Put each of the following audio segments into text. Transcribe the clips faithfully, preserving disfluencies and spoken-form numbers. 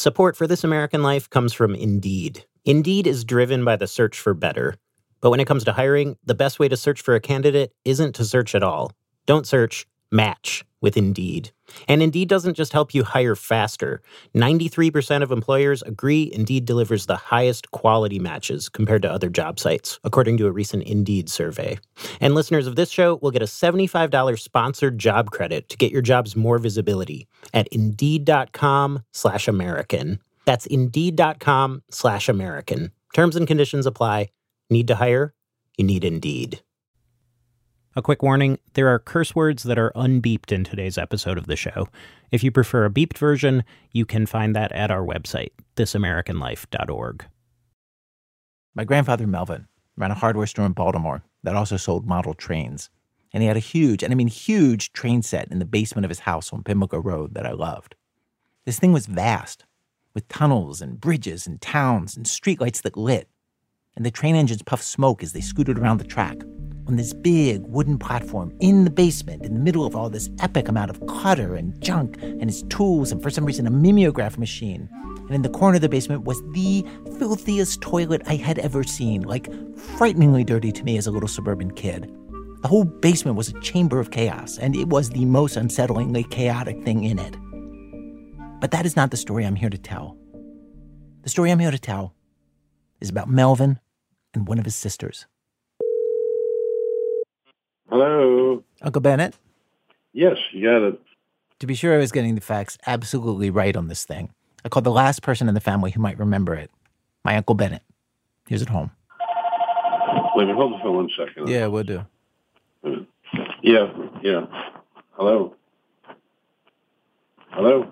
Support for This American Life comes from Indeed. Indeed is driven by the search for better. But when it comes to hiring, the best way to search for a candidate isn't to search at all. Don't search, match with Indeed. And Indeed doesn't just help you hire faster. ninety-three percent of employers agree Indeed delivers the highest quality matches compared to other job sites, according to a recent Indeed survey. And listeners of this show will get a seventy-five dollars sponsored job credit to get your jobs more visibility at Indeed.com slash American. That's Indeed.com slash American. Terms and conditions apply. Need to hire? You need Indeed. A quick warning, there are curse words that are unbeeped in today's episode of the show. If you prefer a beeped version, you can find that at our website, this american life dot org. My grandfather, Melvin, ran a hardware store in Baltimore that also sold model trains. And he had a huge, and I mean huge, train set in the basement of his house on Pimlico Road that I loved. This thing was vast, with tunnels and bridges and towns and streetlights that lit. And the train engines puffed smoke as they scooted around the track on this big wooden platform in the basement in the middle of all this epic amount of clutter and junk and his tools and for some reason a mimeograph machine. And in the corner of the basement was the filthiest toilet I had ever seen, like frighteningly dirty to me as a little suburban kid. The whole basement was a chamber of chaos, and it was the most unsettlingly chaotic thing in it. But that is not the story I'm here to tell. The story I'm here to tell is about Melvin and one of his sisters. Hello? Uncle Bennett? Yes, you got it. To be sure I was getting the facts absolutely right on this thing, I called the last person in the family who might remember it. My Uncle Bennett. He was at home. Wait a minute, hold on for one second. Yeah, we'll do. Yeah, yeah. Hello? Hello?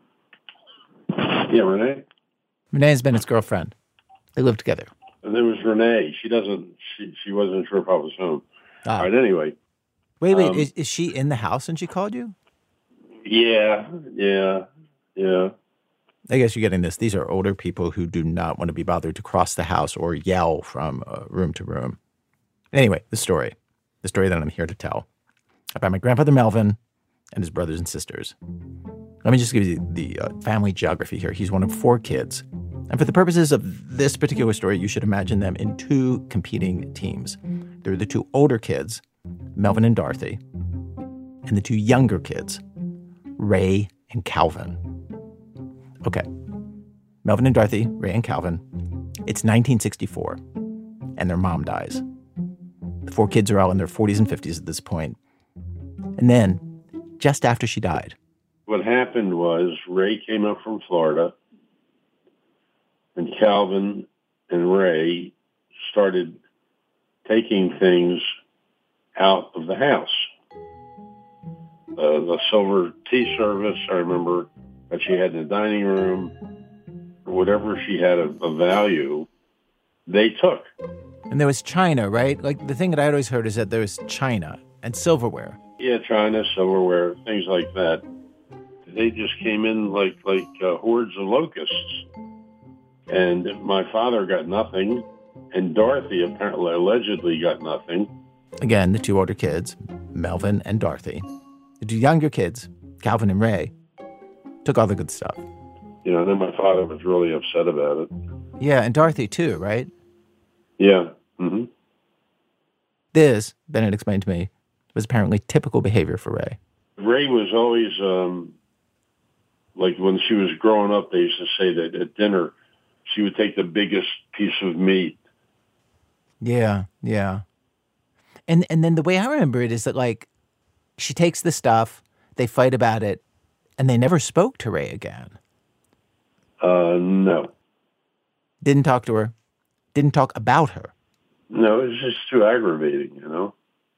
Yeah, Renee? Renee is Bennett's girlfriend. They live together. And there was Renee. She doesn't, she, she wasn't sure if I was home. Ah. All right, anyway. Wait, wait, um, is, is she in the house and she called you? Yeah, yeah, yeah. I guess you're getting this. These are older people who do not want to be bothered to cross the house or yell from uh, room to room. Anyway, the story. The story that I'm here to tell about my grandfather Melvin and his brothers and sisters. Let me just give you the, the uh, family geography here. He's one of four kids. And for the purposes of this particular story, you should imagine them in two competing teams. There are the two older kids, Melvin and Dorothy, and the two younger kids, Ray and Calvin. Okay. Melvin and Dorothy, Ray and Calvin. It's nineteen sixty-four, and their mom dies. The four kids are all in their forties and fifties at this point. And then, just after she died. What happened was Ray came up from Florida, and Calvin and Ray started taking things out of the house. Uh, the silver tea service, I remember, that she had in the dining room, whatever she had of, of value, they took. And there was china, right? Like, the thing that I always heard is that there was china and silverware. Yeah, china, silverware, things like that. They just came in like like uh, hordes of locusts. And my father got nothing, and Dorothy apparently allegedly got nothing. Again, the two older kids, Melvin and Dorothy. The two younger kids, Calvin and Ray, took all the good stuff. You know, and then my father was really upset about it. Yeah, and Dorothy too, right? Yeah. Mm-hmm. This, Bennett explained to me, was apparently typical behavior for Ray. Ray was always, um, like when she was growing up, they used to say that at dinner, she would take the biggest piece of meat. Yeah, yeah. And and then the way I remember it is that, like, she takes the stuff, they fight about it, and they never spoke to Ray again. Uh, no. Didn't talk to her. Didn't talk about her. No, it was just too aggravating, you know?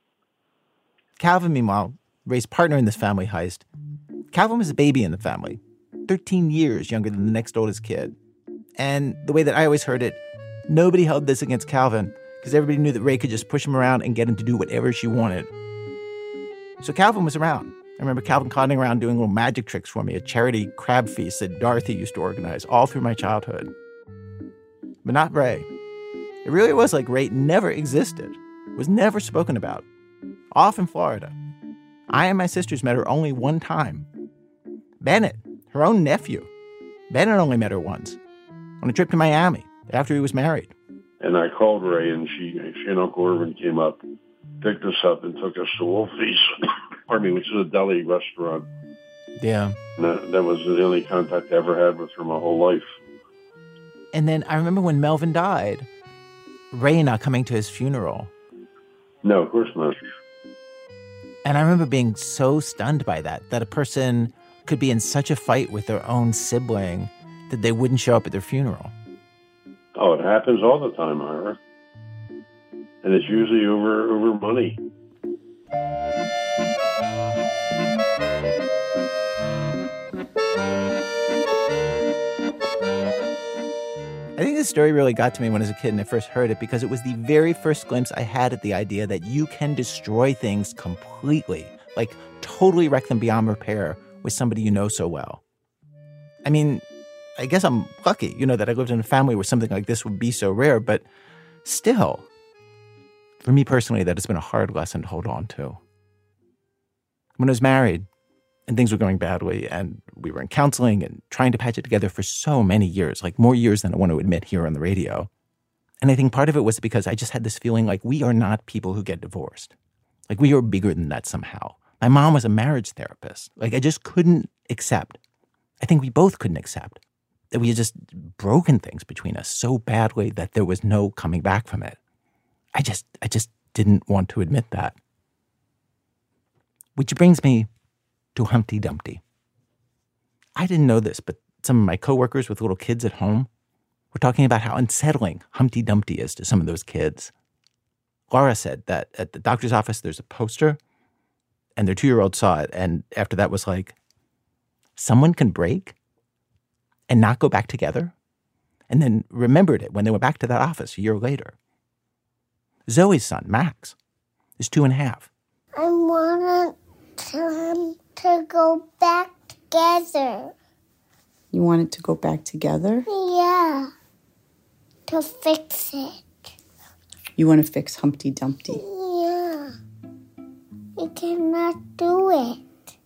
Calvin, meanwhile, Ray's partner in this family heist. Calvin was a baby in the family, thirteen years younger than the next oldest kid. And the way that I always heard it, nobody held this against Calvin because everybody knew that Ray could just push him around and get him to do whatever she wanted. So Calvin was around. I remember Calvin clowning around doing little magic tricks for me, a charity crab feast that Dorothy used to organize all through my childhood. But not Ray. It really was like Ray never existed, was never spoken about. Off in Florida. I and my sisters met her only one time. Bennett, her own nephew, Ben had only met her once, on a trip to Miami after he was married. And I called Ray, and she, she and Uncle Irvin came up, picked us up, and took us to Wolfie's, pardon me, which is a deli restaurant. Yeah. And that, that was the only contact I ever had with her my whole life. And then I remember when Melvin died, Ray not coming to his funeral. No, of course not. And I remember being so stunned by that, that a person could be in such a fight with their own sibling that they wouldn't show up at their funeral. Oh, it happens all the time, Ira. And it's usually over over money. I think this story really got to me when I was a kid and I first heard it because it was the very first glimpse I had at the idea that you can destroy things completely, like totally wreck them beyond repair with somebody you know so well. I mean, I guess I'm lucky, you know, that I lived in a family where something like this would be so rare, but still, for me personally, that has been a hard lesson to hold on to. When I was married and things were going badly and we were in counseling and trying to patch it together for so many years, like more years than I want to admit here on the radio. And I think part of it was because I just had this feeling like we are not people who get divorced. Like we are bigger than that somehow. My mom was a marriage therapist. Like I just couldn't accept. I think we both couldn't accept that we had just broken things between us so badly that there was no coming back from it. I just, I just didn't want to admit that. Which brings me to Humpty Dumpty. I didn't know this, but some of my coworkers with little kids at home were talking about how unsettling Humpty Dumpty is to some of those kids. Laura said that at the doctor's office there's a poster, and their two-year-old saw it, and after that was like, someone can break and not go back together, and then remembered it when they went back to that office a year later. Zoe's son, Max, is two and a half. I wanted them to go back together. You wanted to go back together? Yeah, to fix it. You want to fix Humpty Dumpty? Yeah, we cannot do it.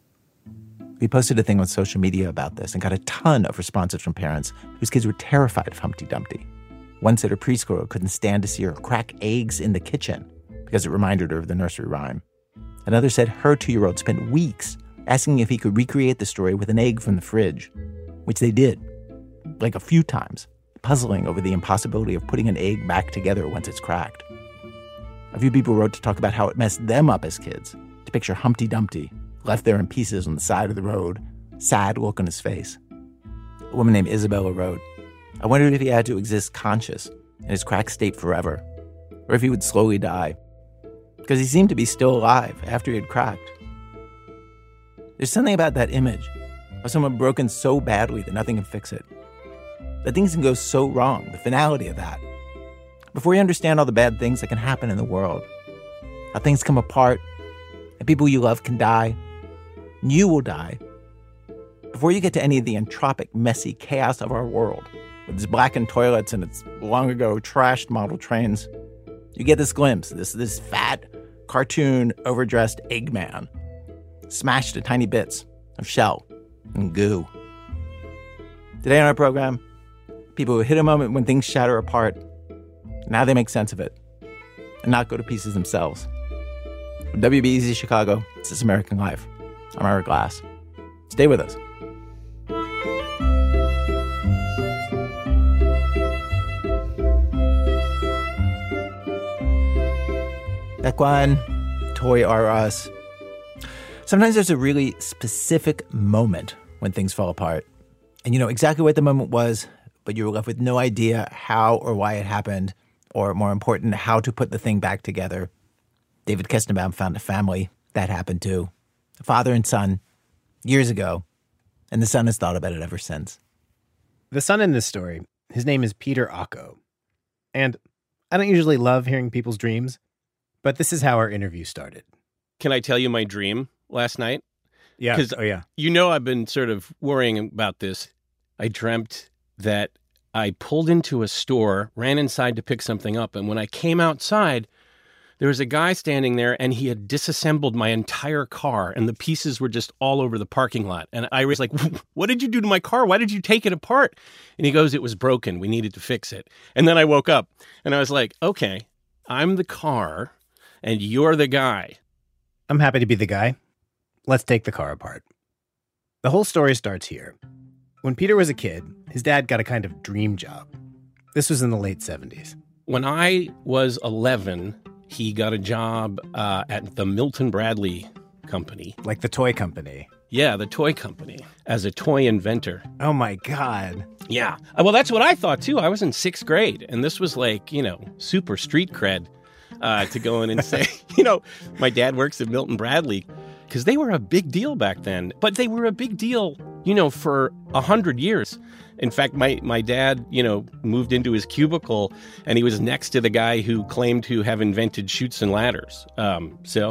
We posted a thing on social media about this and got a ton of responses from parents whose kids were terrified of Humpty Dumpty. One said her preschooler couldn't stand to see her crack eggs in the kitchen because it reminded her of the nursery rhyme. Another said her two-year-old spent weeks asking if he could recreate the story with an egg from the fridge, which they did, like a few times, puzzling over the impossibility of putting an egg back together once it's cracked. A few people wrote to talk about how it messed them up as kids, to picture Humpty Dumpty left there in pieces on the side of the road, sad look on his face. A woman named Isabella wrote, I wondered if he had to exist conscious in his cracked state forever, or if he would slowly die, because he seemed to be still alive after he had cracked. There's something about that image of someone broken so badly that nothing can fix it, that things can go so wrong, the finality of that. Before you understand all the bad things that can happen in the world, how things come apart, and people you love can die, and you will die. Before you get to any of the entropic, messy chaos of our world, with its blackened toilets and its long-ago trashed model trains, you get this glimpse, this, this fat, cartoon, overdressed Eggman, smashed to tiny bits of shell and goo. Today on our program, people who hit a moment when things shatter apart, and how they make sense of it, and not go to pieces themselves. From W B E Z Chicago, it's This American Life. I'm Ira Glass. Stay with us. Ekwan, Toy R Us. Sometimes there's a really specific moment when things fall apart. And you know exactly what the moment was, but you were left with no idea how or why it happened, or more important, how to put the thing back together. David Kestenbaum found a family that happened to. A father and son, years ago, and the son has thought about it ever since. The son in this story, his name is Peter Ocko. And I don't usually love hearing people's dreams, but this is how our interview started. Can I tell you my dream last night? Yeah. Because oh, yeah. You know I've been sort of worrying about this. I dreamt that I pulled into a store, ran inside to pick something up, and when I came outside, there was a guy standing there and he had disassembled my entire car and the pieces were just all over the parking lot. And I was like, what did you do to my car? Why did you take it apart? And he goes, it was broken. We needed to fix it. And then I woke up and I was like, okay, I'm the car and you're the guy. I'm happy to be the guy. Let's take the car apart. The whole story starts here. When Peter was a kid, his dad got a kind of dream job. This was in the late seventies. When I was eleven, he got a job uh, at the Milton Bradley Company. Like the toy company. Yeah, the toy company, as a toy inventor. Oh, my God. Yeah. Well, that's what I thought, too. I was in sixth grade, and this was like, you know, super street cred uh, to go in and say, you know, my dad works at Milton Bradley, because they were a big deal back then. But they were a big deal, you know, for a hundred years. In fact, my, my dad, you know, moved into his cubicle and he was next to the guy who claimed to have invented chutes and ladders. Um, so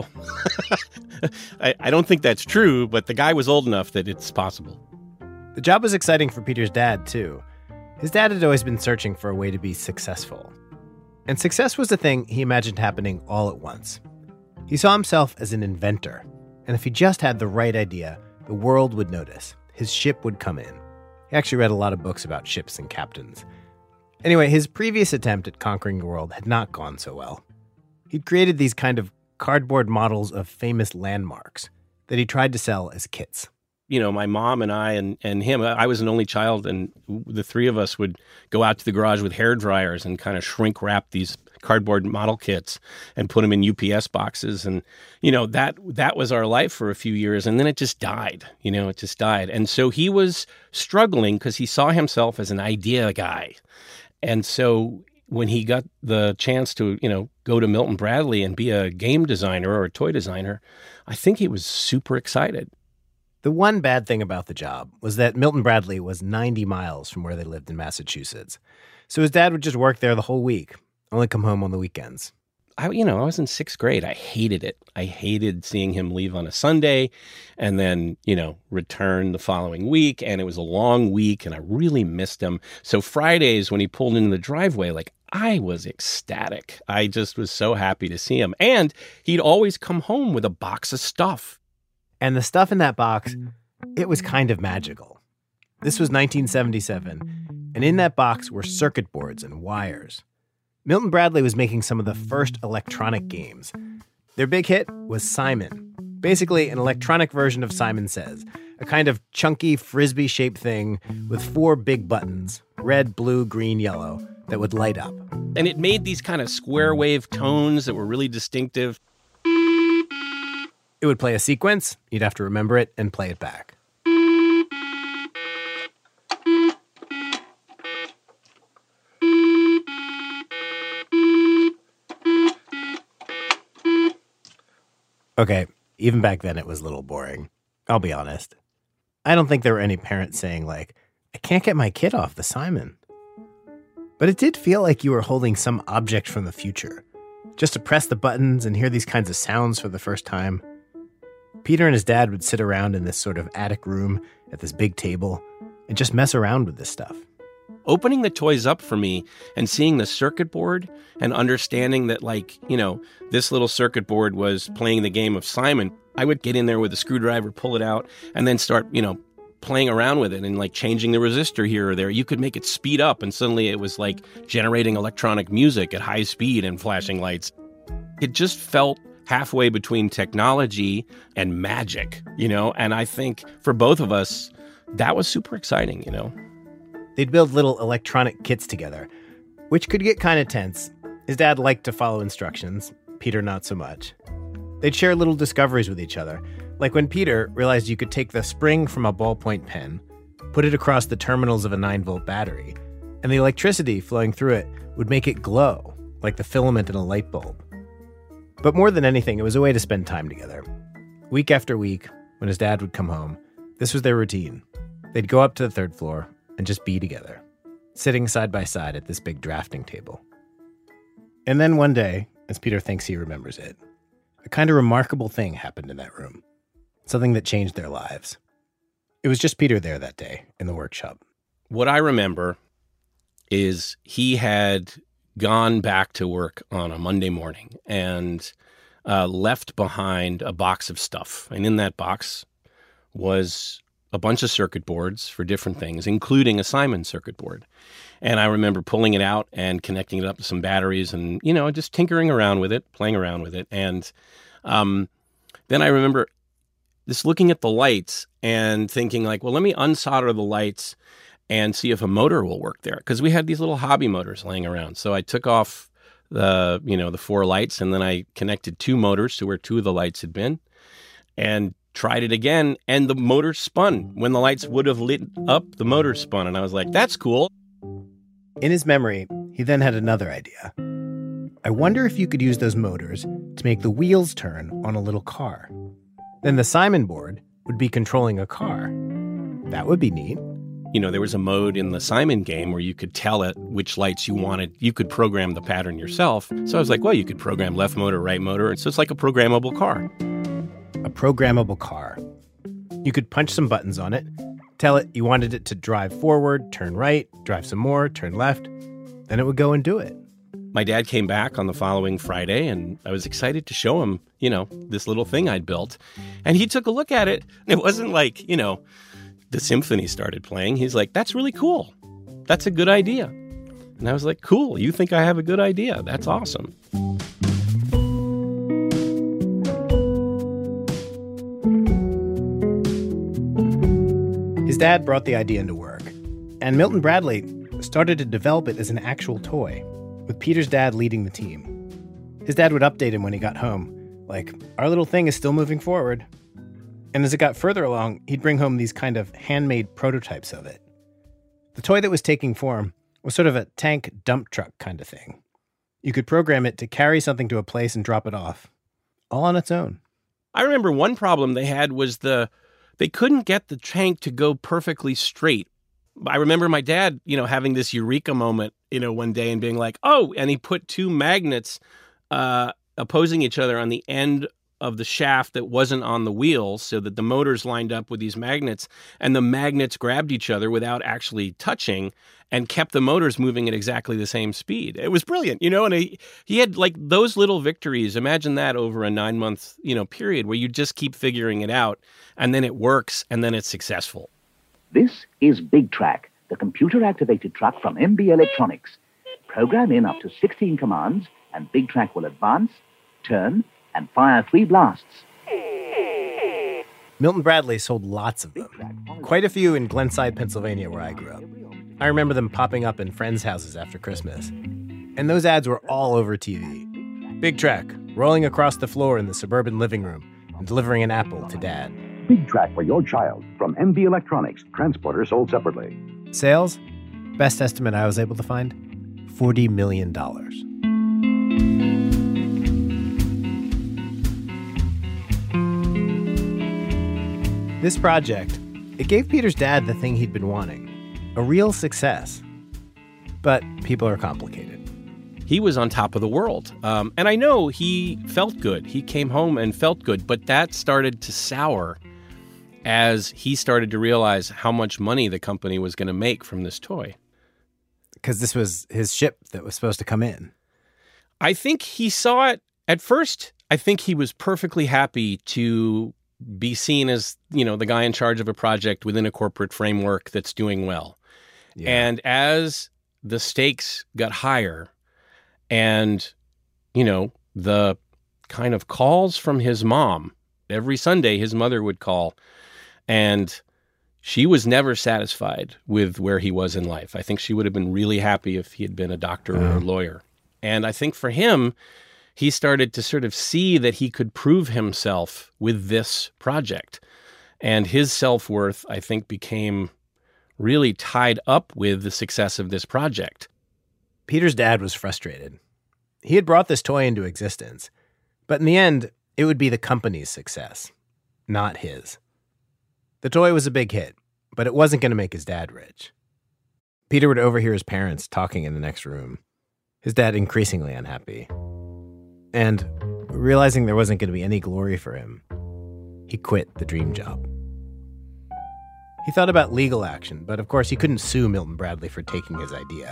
I, I don't think that's true, but the guy was old enough that it's possible. The job was exciting for Peter's dad, too. His dad had always been searching for a way to be successful. And success was a thing he imagined happening all at once. He saw himself as an inventor. And if he just had the right idea, the world would notice. His ship would come in. He actually read a lot of books about ships and captains. Anyway, his previous attempt at conquering the world had not gone so well. He'd created these kind of cardboard models of famous landmarks that he tried to sell as kits. You know, my mom and I and, and him, I was an only child, and the three of us would go out to the garage with hair dryers and kind of shrink wrap these cardboard model kits and put them in U P S boxes. And, you know, that that was our life for a few years. And then it just died, you know, it just died. And so he was struggling because he saw himself as an idea guy. And so when he got the chance to, you know, go to Milton Bradley and be a game designer or a toy designer, I think he was super excited. The one bad thing about the job was that Milton Bradley was ninety miles from where they lived in Massachusetts. So his dad would just work there the whole week, only come home on the weekends. I, you know, I was in sixth grade. I hated it. I hated seeing him leave on a Sunday and then, you know, return the following week. And it was a long week and I really missed him. So Fridays when he pulled into the driveway, like I was ecstatic. I just was so happy to see him. And he'd always come home with a box of stuff. And the stuff in that box, it was kind of magical. This was nineteen seventy-seven, and in that box were circuit boards and wires. Milton Bradley was making some of the first electronic games. Their big hit was Simon, basically an electronic version of Simon Says, a kind of chunky frisbee-shaped thing with four big buttons, red, blue, green, yellow, that would light up. And it made these kind of square wave tones that were really distinctive. It would play a sequence, you'd have to remember it and play it back. Okay, even back then it was a little boring. I'll be honest. I don't think there were any parents saying, like, I can't get my kid off the Simon. But it did feel like you were holding some object from the future, just to press the buttons and hear these kinds of sounds for the first time. Peter and his dad would sit around in this sort of attic room at this big table and just mess around with this stuff. Opening the toys up for me and seeing the circuit board and understanding that, like, you know, this little circuit board was playing the game of Simon, I would get in there with a screwdriver, pull it out, and then start, you know, playing around with it and like changing the resistor here or there. You could make it speed up and suddenly it was like generating electronic music at high speed and flashing lights. It just felt halfway between technology and magic, you know? And I think for both of us, that was super exciting, you know? They'd build little electronic kits together, which could get kind of tense. His dad liked to follow instructions, Peter not so much. They'd share little discoveries with each other, like when Peter realized you could take the spring from a ballpoint pen, put it across the terminals of a nine-volt battery, and the electricity flowing through it would make it glow, like the filament in a light bulb. But more than anything, it was a way to spend time together. Week after week, when his dad would come home, this was their routine. They'd go up to the third floor and just be together, sitting side by side at this big drafting table. And then one day, as Peter thinks he remembers it, a kind of remarkable thing happened in that room, something that changed their lives. It was just Peter there that day in the workshop. What I remember is he had gone back to work on a Monday morning and uh, left behind a box of stuff. And in that box was a bunch of circuit boards for different things, including a Simon circuit board. And I remember pulling it out and connecting it up to some batteries and, you know, just tinkering around with it, playing around with it. And um, then I remember just looking at the lights and thinking like, well, let me unsolder the lights and see if a motor will work there. Because we had these little hobby motors laying around. So I took off the, you know, the four lights, and then I connected two motors to where two of the lights had been and tried it again. And the motor spun. When the lights would have lit up, the motor spun. And I was like, that's cool. In his memory, he then had another idea. I wonder if you could use those motors to make the wheels turn on a little car. Then the Simon board would be controlling a car. That would be neat. You know, there was a mode in the Simon game where you could tell it which lights you wanted. You could program the pattern yourself. So I was like, well, you could program left motor, right motor. And so it's like a programmable car. A programmable car. You could punch some buttons on it, tell it you wanted it to drive forward, turn right, drive some more, turn left. Then it would go and do it. My dad came back on the following Friday, and I was excited to show him, you know, this little thing I'd built. And he took a look at it. It wasn't like, you know, the symphony started playing. He's like, that's really cool. That's a good idea. And I was like, cool. You think I have a good idea? That's awesome. His dad brought the idea into work, and Milton Bradley started to develop it as an actual toy, with Peter's dad leading the team. His dad would update him when he got home, like, our little thing is still moving forward. And as it got further along, he'd bring home these kind of handmade prototypes of it. The toy that was taking form was sort of a tank dump truck kind of thing. You could program it to carry something to a place and drop it off, all on its own. I remember one problem they had was the they couldn't get the tank to go perfectly straight. I remember my dad, you know, having this eureka moment, you know, one day and being like, oh, and he put two magnets uh, opposing each other on the end of the shaft that wasn't on the wheels so that the motors lined up with these magnets, and the magnets grabbed each other without actually touching and kept the motors moving at exactly the same speed. It was brilliant, you know, and he, he had like those little victories. Imagine that over a nine month, you know, period where you just keep figuring it out and then it works and then it's successful. This is Big Track, the computer-activated truck from M B Electronics. Program in up to sixteen commands, and Big Track will advance, turn, and fire three blasts. Milton Bradley sold lots of them. Quite a few in Glenside, Pennsylvania, where I grew up. I remember them popping up in friends' houses after Christmas. And those ads were all over T V. Big Track, rolling across the floor in the suburban living room and delivering an apple to Dad. Big Track for your child from M B Electronics. Transporter sold separately. Sales? Best estimate I was able to find, forty million dollars. This project, it gave Peter's dad the thing he'd been wanting, a real success. But people are complicated. He was on top of the world. Um, and I know he felt good. He came home and felt good, but that started to sour as he started to realize how much money the company was going to make from this toy. Because this was his ship that was supposed to come in. I think he saw it at first. I think he was perfectly happy to be seen as, you know, the guy in charge of a project within a corporate framework that's doing well. Yeah. And as the stakes got higher and, you know, the kind of calls from his mom, every Sunday his mother would call, and she was never satisfied with where he was in life. I think she would have been really happy if he had been a doctor uh-huh. or a lawyer. And I think for him, he started to sort of see that he could prove himself with this project. And his self-worth, I think, became really tied up with the success of this project. Peter's dad was frustrated. He had brought this toy into existence, but in the end, it would be the company's success, not his. The toy was a big hit, but it wasn't going to make his dad rich. Peter would overhear his parents talking in the next room, his dad increasingly unhappy. And realizing there wasn't going to be any glory for him, he quit the dream job. He thought about legal action, but of course he couldn't sue Milton Bradley for taking his idea.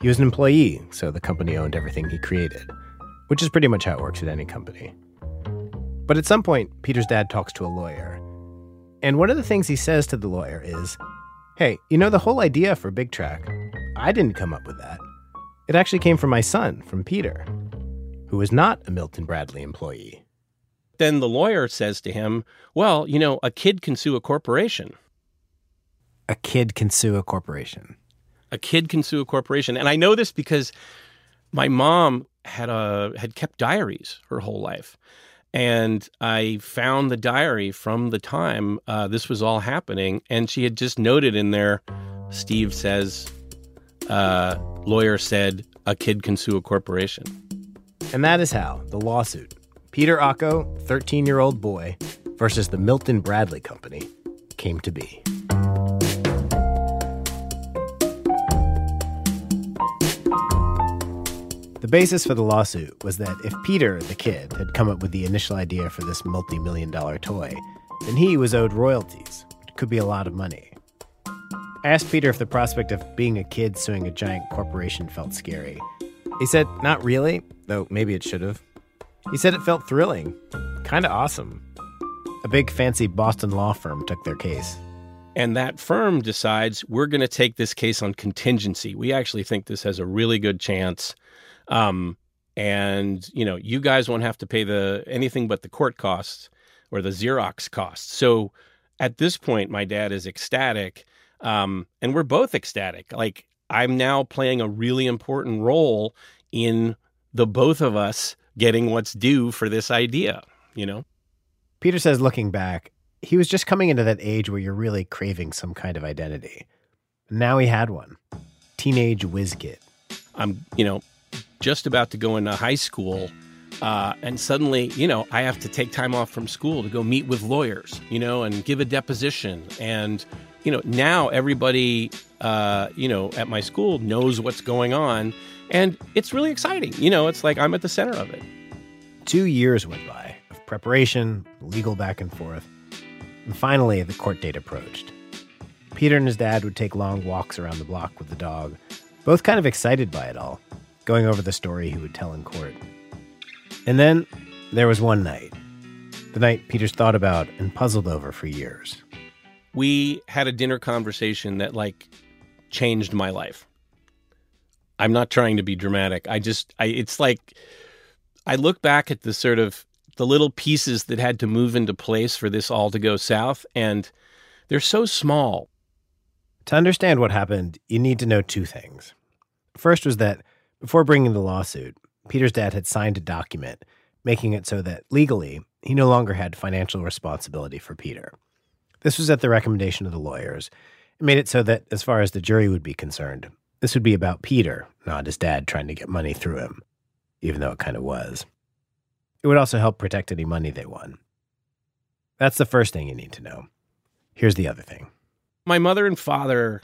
He was an employee, so the company owned everything he created, which is pretty much how it works at any company. But at some point, Peter's dad talks to a lawyer. And one of the things he says to the lawyer is, hey, you know, the whole idea for Big Track, I didn't come up with that. It actually came from my son, from Peter, who was not a Milton Bradley employee. Then the lawyer says to him, well, you know, a kid can sue a corporation. A kid can sue a corporation. A kid can sue a corporation. And I know this because my mom had a had kept diaries her whole life. And I found the diary from the time uh, this was all happening. And she had just noted in there, Steve says, uh, lawyer said, a kid can sue a corporation. And that is how the lawsuit, Peter Ocko, thirteen-year-old boy, versus the Milton Bradley Company, came to be. The basis for the lawsuit was that if Peter, the kid, had come up with the initial idea for this multi-million dollar toy, then he was owed royalties, which could be a lot of money. I asked Peter if the prospect of being a kid suing a giant corporation felt scary. He said, not really, though maybe it should have. He said it felt thrilling, kind of awesome. A big fancy Boston law firm took their case. And that firm decides we're going to take this case on contingency. We actually think this has a really good chance. Um, and, you know, you guys won't have to pay the anything but the court costs or the Xerox costs. So at this point, my dad is ecstatic. Um, and we're both ecstatic. Like, I'm now playing a really important role in the both of us getting what's due for this idea, you know? Peter says, looking back, he was just coming into that age where you're really craving some kind of identity. Now he had one. Teenage whiz kid. I'm, you know, just about to go into high school, uh, and suddenly, you know, I have to take time off from school to go meet with lawyers, you know, and give a deposition. And, you know, now everybody, uh, you know, at my school knows what's going on. And it's really exciting. You know, it's like I'm at the center of it. Two years went by of preparation, legal back and forth. And finally, the court date approached. Peter and his dad would take long walks around the block with the dog, both kind of excited by it all, going over the story he would tell in court. And then there was one night, the night Peter's thought about and puzzled over for years. We had a dinner conversation that, like, changed my life. I'm not trying to be dramatic. I just, I, it's like, I look back at the sort of, the little pieces that had to move into place for this all to go south, and they're so small. To understand what happened, you need to know two things. First was that before bringing the lawsuit, Peter's dad had signed a document making it so that legally he no longer had financial responsibility for Peter. This was at the recommendation of the lawyers. It made it so that, as far as the jury would be concerned, this would be about Peter, not his dad trying to get money through him, even though it kind of was. It would also help protect any money they won. That's the first thing you need to know. Here's the other thing. My mother and father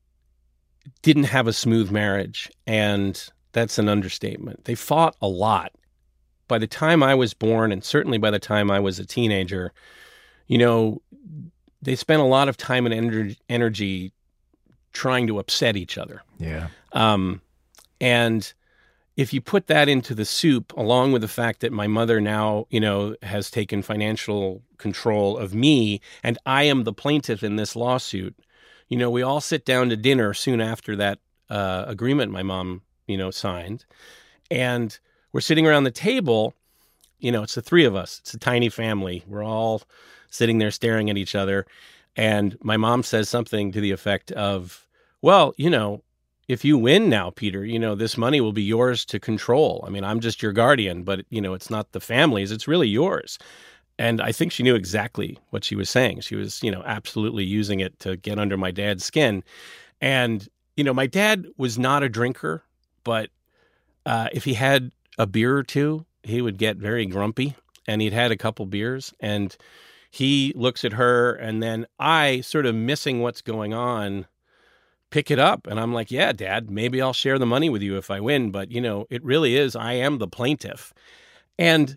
didn't have a smooth marriage, and that's an understatement. They fought a lot. By the time I was born, and certainly by the time I was a teenager, you know, they spent a lot of time and ener- energy trying to upset each other. Yeah. Um, and if you put that into the soup, along with the fact that my mother now, you know, has taken financial control of me, and I am the plaintiff in this lawsuit, you know, we all sit down to dinner soon after that uh, agreement my mom, you know, signed. And we're sitting around the table, you know, it's the three of us. It's a tiny family. We're all sitting there staring at each other. And my mom says something to the effect of, well, you know, if you win now, Peter, you know, this money will be yours to control. I mean, I'm just your guardian, but, you know, it's not the family's, it's really yours. And I think she knew exactly what she was saying. She was, you know, absolutely using it to get under my dad's skin. And, you know, my dad was not a drinker, but uh, if he had a beer or two, he would get very grumpy, and he'd had a couple beers, and he looks at her, and then I, sort of missing what's going on, pick it up. And I'm like, yeah, Dad, maybe I'll share the money with you if I win. But, you know, it really is, I am the plaintiff. And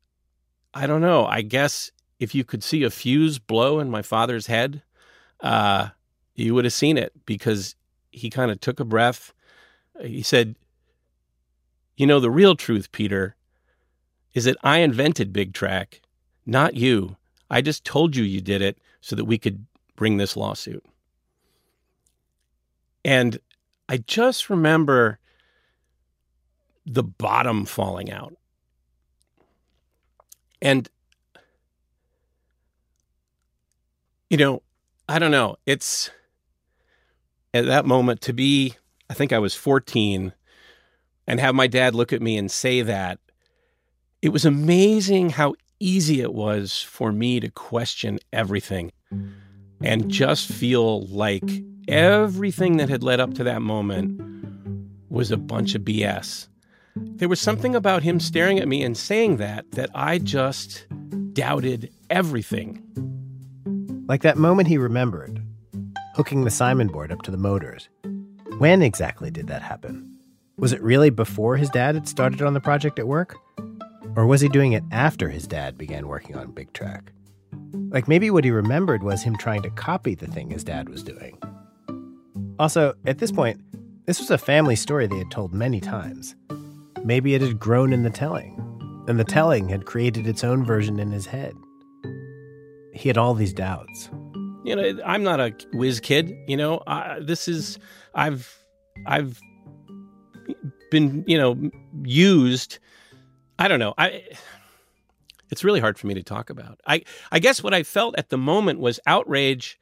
I don't know, I guess if you could see a fuse blow in my father's head, uh, you would have seen it, because he kind of took a breath, He said, "You know, the real truth, Peter, is that I invented Big Track, not you. I just told you you did it so that we could bring this lawsuit." And I just remember the bottom falling out. And, you know, I don't know. It's at that moment to be, I think I was fourteen, and have my dad look at me and say that. It was amazing how easy it was for me to question everything and just feel like everything that had led up to that moment was a bunch of B S. There was something about him staring at me and saying that, that I just doubted everything. Like that moment he remembered, hooking the Simon board up to the motors. When exactly did that happen? Was it really before his dad had started on the project at work? Or was he doing it after his dad began working on Big Track? Like maybe what he remembered was him trying to copy the thing his dad was doing. Also, at this point, this was a family story they had told many times. Maybe it had grown in the telling, and the telling had created its own version in his head. He had all these doubts. You know, I'm not a whiz kid. You know, I, this is I've I've been you know used. I don't know. I. It's really hard for me to talk about. I I guess what I felt at the moment was outrage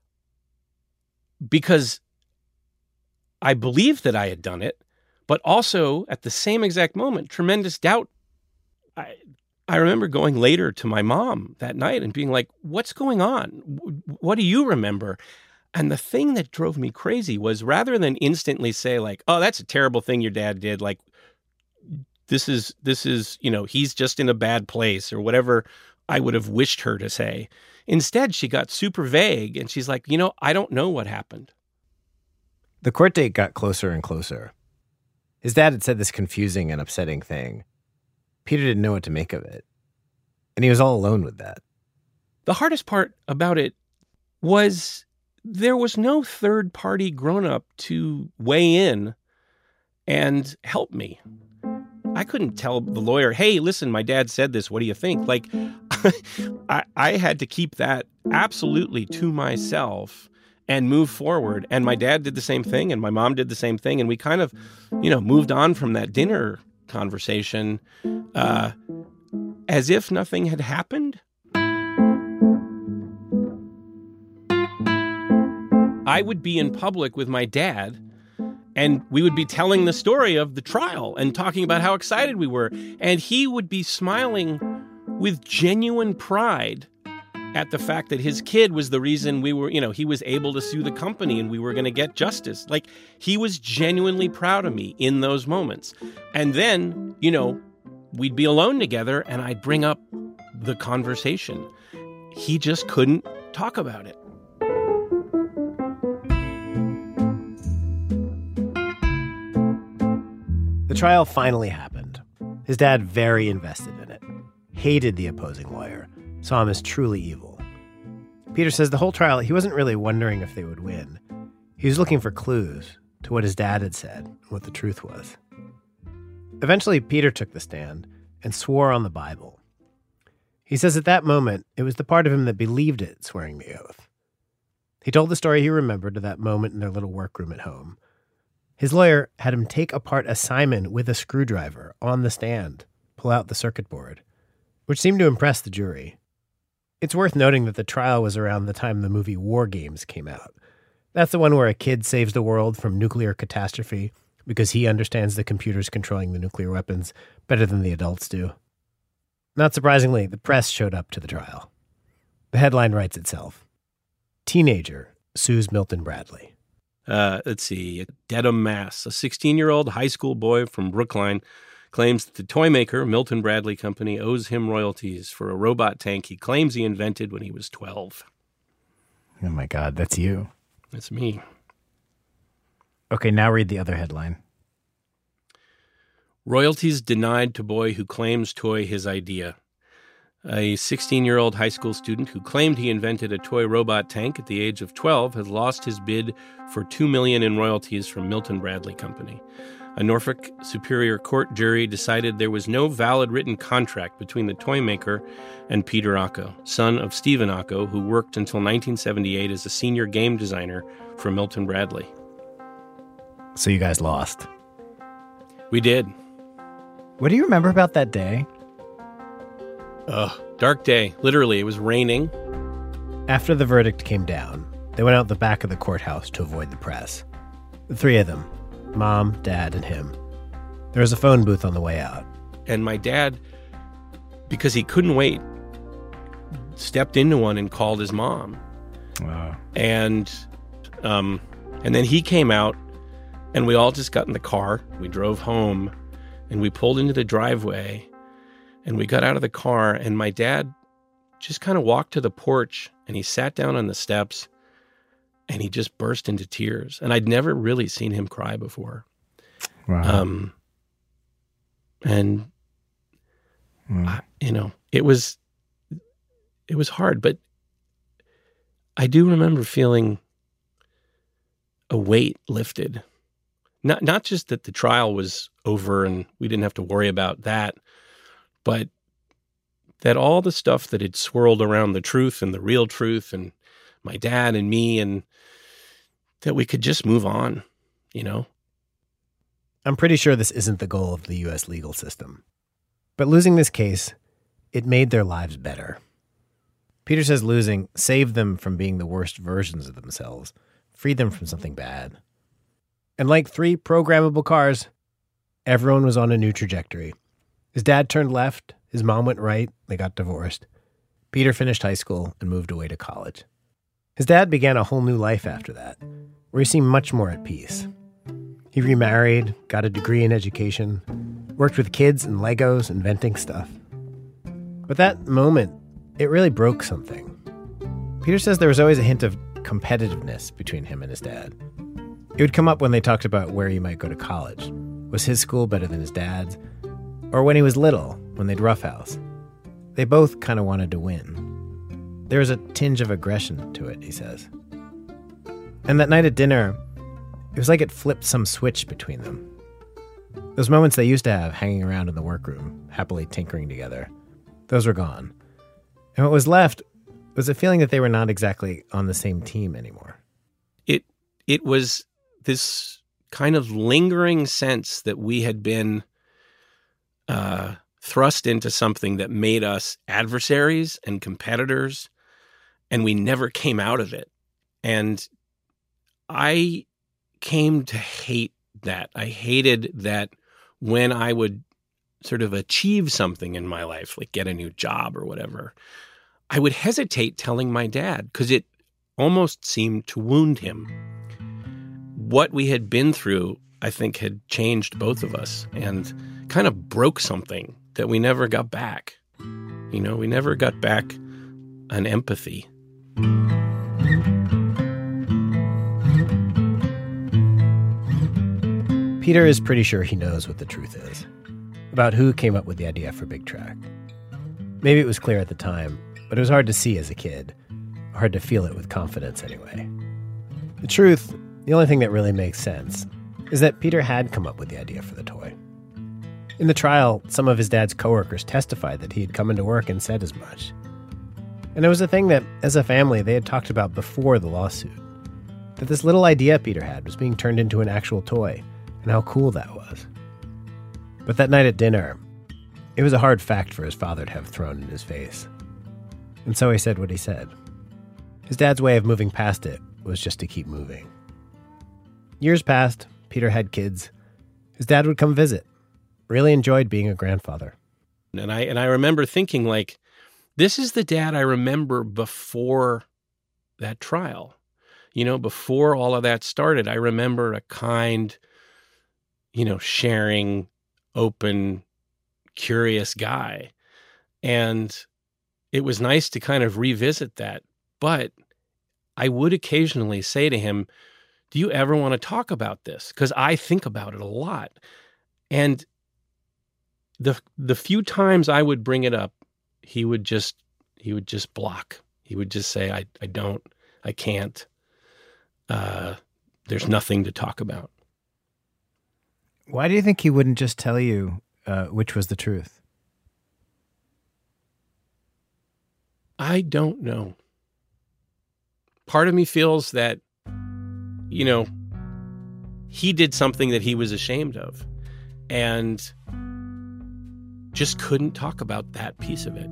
because I believed that I had done it, but also at the same exact moment, tremendous doubt. I I remember going later to my mom that night and being like, "What's going on? What do you remember?" And the thing that drove me crazy was rather than instantly say like, "Oh, that's a terrible thing your dad did," like this is this is, you know, he's just in a bad place or whatever I would have wished her to say. Instead, she got super vague and she's like, "You know, I don't know what happened." The court date got closer and closer. His dad had said this confusing and upsetting thing. Peter didn't know what to make of it. And he was all alone with that. The hardest part about it was there was no third party grown-up to weigh in and help me. I couldn't tell the lawyer, "Hey, listen, my dad said this. What do you think?" Like, I, I had to keep that absolutely to myself and move forward. And my dad did the same thing, and my mom did the same thing. And we kind of, you know, moved on from that dinner conversation uh, as if nothing had happened. I would be in public with my dad, and we would be telling the story of the trial and talking about how excited we were. And he would be smiling with genuine pride at the fact that his kid was the reason we were, you know, he was able to sue the company and we were going to get justice. Like, he was genuinely proud of me in those moments. And then, you know, we'd be alone together and I'd bring up the conversation. He just couldn't talk about it. The trial finally happened. His dad very invested in it, hated the opposing lawyer, saw him as truly evil. Peter says the whole trial, he wasn't really wondering if they would win. He was looking for clues to what his dad had said and what the truth was. Eventually, Peter took the stand and swore on the Bible. He says at that moment, it was the part of him that believed it swearing the oath. He told the story he remembered of that moment in their little workroom at home. His lawyer had him take apart a Simon with a screwdriver on the stand, pull out the circuit board, which seemed to impress the jury. It's worth noting that the trial was around the time the movie War Games came out. That's the one where a kid saves the world from nuclear catastrophe because he understands the computers controlling the nuclear weapons better than the adults do. Not surprisingly, the press showed up to the trial. The headline writes itself. Teenager sues Milton Bradley. Uh, let's see. Dedham, Mass. A sixteen-year-old high school boy from Brookline claims that the toy maker, Milton Bradley Company, owes him royalties for a robot tank he claims he invented when he was twelve. Oh my God, that's you. That's me. Okay, now read the other headline. Royalties denied to boy who claims toy his idea. A sixteen-year-old high school student who claimed he invented a toy robot tank at the age of twelve has lost his bid for two million dollars in royalties from Milton Bradley Company. A Norfolk Superior Court jury decided there was no valid written contract between the toy maker and Peter Ocko, son of Stephen Ocko, who worked until nineteen seventy-eight as a senior game designer for Milton Bradley. So you guys lost. We did. What do you remember about that day? Ugh, dark day. Literally, it was raining. After the verdict came down, they went out the back of the courthouse to avoid the press. The three of them, Mom, Dad, and him. There was a phone booth on the way out. And my dad, because he couldn't wait, stepped into one and called his mom. Wow. And, um, and then he came out, and we all just got in the car. We drove home, and we pulled into the driveway. And we got out of the car, and my dad just kind of walked to the porch, and he sat down on the steps, and he just burst into tears. And I'd never really seen him cry before. Wow. Um, and, mm. I, you know, it was, it was hard, but I do remember feeling a weight lifted. Not, not just that the trial was over and we didn't have to worry about that, but that all the stuff that had swirled around the truth and the real truth and my dad and me, and that we could just move on, you know? I'm pretty sure this isn't the goal of the U S legal system. But losing this case, it made their lives better. Peter says losing saved them from being the worst versions of themselves, freed them from something bad. And like three programmable cars, everyone was on a new trajectory. His dad turned left, his mom went right, they got divorced. Peter finished high school and moved away to college. His dad began a whole new life after that, where he seemed much more at peace. He remarried, got a degree in education, worked with kids and Legos, inventing stuff. But that moment, it really broke something. Peter says there was always a hint of competitiveness between him and his dad. It would come up when they talked about where he might go to college. Was his school better than his dad's? Or when he was little, when they'd roughhouse. They both kind of wanted to win. There was a tinge of aggression to it, he says. And that night at dinner, it was like it flipped some switch between them. Those moments they used to have hanging around in the workroom, happily tinkering together, those were gone. And what was left was a feeling that they were not exactly on the same team anymore. It it was this kind of lingering sense that we had been uh, thrust into something that made us adversaries and competitors, and we never came out of it. And I came to hate that. I hated that when I would sort of achieve something in my life, like get a new job or whatever, I would hesitate telling my dad because it almost seemed to wound him. What we had been through, I think, had changed both of us and kind of broke something that we never got back. You know, we never got back an empathy. Peter is pretty sure he knows what the truth is about who came up with the idea for Big Track. Maybe it was clear at the time, but it was hard to see as a kid, hard to feel it with confidence anyway. The truth, the only thing that really makes sense, is that Peter had come up with the idea for the toy. In the trial, some of his dad's coworkers testified that he had come into work and said as much. And it was a thing that, as a family, they had talked about before the lawsuit. That this little idea Peter had was being turned into an actual toy, and how cool that was. But that night at dinner, it was a hard fact for his father to have thrown in his face. And so he said what he said. His dad's way of moving past it was just to keep moving. Years passed, Peter had kids. His dad would come visit. Really enjoyed being a grandfather. And I and I remember thinking, like, this is the dad I remember before that trial. You know, before all of that started, I remember a kind, you know, sharing, open, curious guy. And it was nice to kind of revisit that. But I would occasionally say to him, do you ever want to talk about this? Because I think about it a lot. And the the few times I would bring it up, he would just he would just block. He would just say, I, I don't, I can't. Uh, there's nothing to talk about. Why do you think he wouldn't just tell you uh, which was the truth? I don't know. Part of me feels that, you know, he did something that he was ashamed of and just couldn't talk about that piece of it.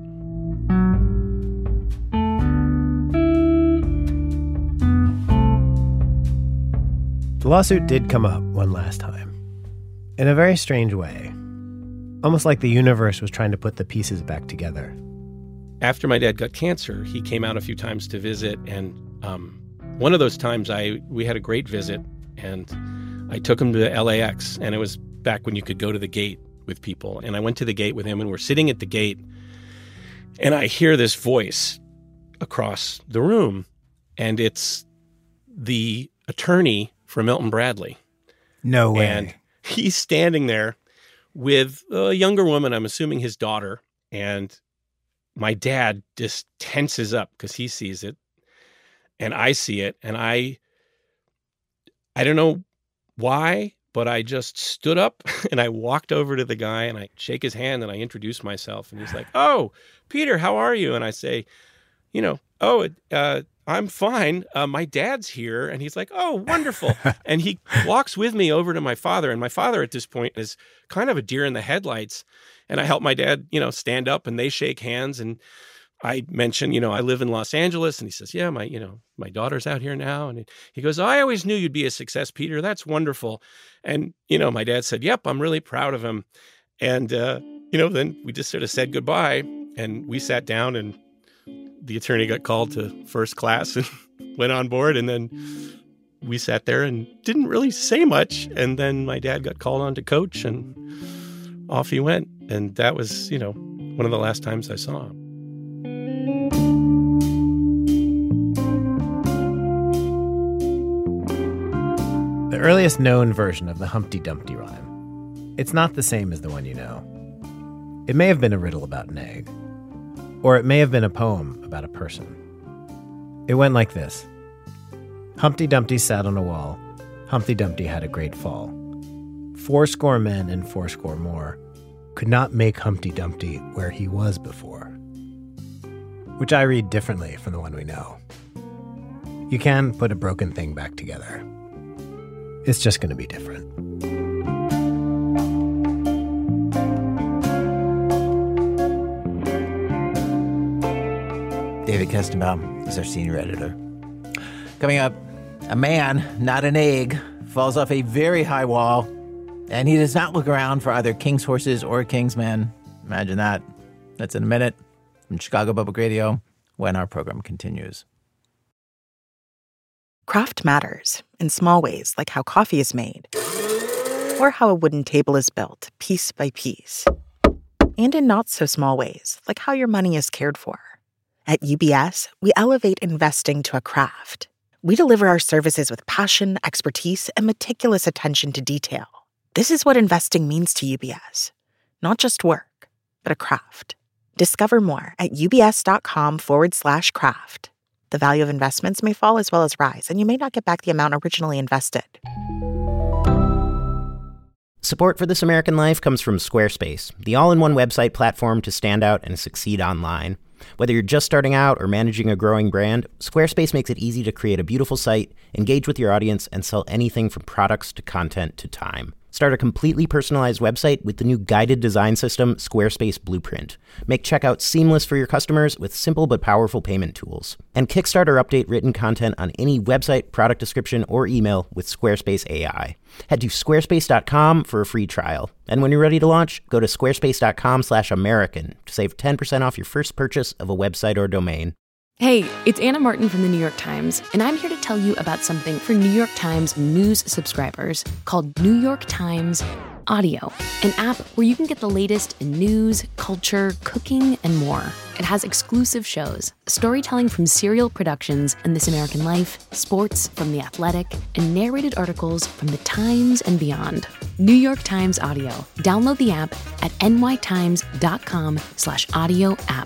The lawsuit did come up one last time. In a very strange way. Almost like the universe was trying to put the pieces back together. After my dad got cancer, he came out a few times to visit. And um, one of those times, I we had a great visit. And I took him to L A X. And it was back when you could go to the gate with people. And I went to the gate with him. And we're sitting at the gate. And I hear this voice across the room. And it's the attorney for Milton Bradley. No way. And he's standing there with a younger woman, I'm assuming his daughter. And my dad just tenses up because he sees it. And I see it. And I, I don't know why, but I just stood up and I walked over to the guy and I shake his hand and I introduce myself. And he's like, oh, Peter, how are you? And I say, you know, oh, uh, I'm fine. Uh, my dad's here. And he's like, oh, wonderful. And he walks with me over to my father. And my father at this point is kind of a deer in the headlights. And I help my dad, you know, stand up and they shake hands. And I mention, you know, I live in Los Angeles. And he says, yeah, my, you know, my daughter's out here now. And he goes, oh, I always knew you'd be a success, Peter. That's wonderful. And, you know, my dad said, yep, I'm really proud of him. And, uh, you know, then we just sort of said goodbye and we sat down and the attorney got called to first class and went on board. And then we sat there and didn't really say much. And then my dad got called on to coach and off he went. And that was, you know, one of the last times I saw him. The earliest known version of the Humpty Dumpty rhyme. It's not the same as the one you know. It may have been a riddle about an egg. Or it may have been a poem about a person. It went like this. Humpty Dumpty sat on a wall. Humpty Dumpty had a great fall. Fourscore men and fourscore more could not make Humpty Dumpty where he was before. Which I read differently from the one we know. You can put a broken thing back together. It's just going to be different. David Kestenbaum is our senior editor. Coming up, a man, not an egg, falls off a very high wall, and he does not look around for either king's horses or king's men. Imagine that. That's in a minute from Chicago Public Radio when our program continues. Craft matters in small ways, like how coffee is made, or how a wooden table is built piece by piece, and in not so small ways, like how your money is cared for. At U B S, we elevate investing to a craft. We deliver our services with passion, expertise, and meticulous attention to detail. This is what investing means to U B S. Not just work, but a craft. Discover more at ubs.com forward slash craft. The value of investments may fall as well as rise, and you may not get back the amount originally invested. Support for This American Life comes from Squarespace, the all-in-one website platform to stand out and succeed online. Whether you're just starting out or managing a growing brand, Squarespace makes it easy to create a beautiful site, engage with your audience, and sell anything from products to content to time. Start a completely personalized website with the new guided design system, Squarespace Blueprint. Make checkout seamless for your customers with simple but powerful payment tools. And kickstart or update written content on any website, product description, or email with Squarespace A I. Head to squarespace dot com for a free trial. And when you're ready to launch, go to squarespace dot com slash American to save ten percent off your first purchase of a website or domain. Hey, it's Anna Martin from the New York Times, and I'm here to tell you about something for New York Times News subscribers called New York Times Audio, an app where you can get the latest in news, culture, cooking, and more. It has exclusive shows, storytelling from Serial Productions and This American Life, sports from The Athletic, and narrated articles from The Times and beyond. New York Times Audio. Download the app at nytimes.com slash audio app.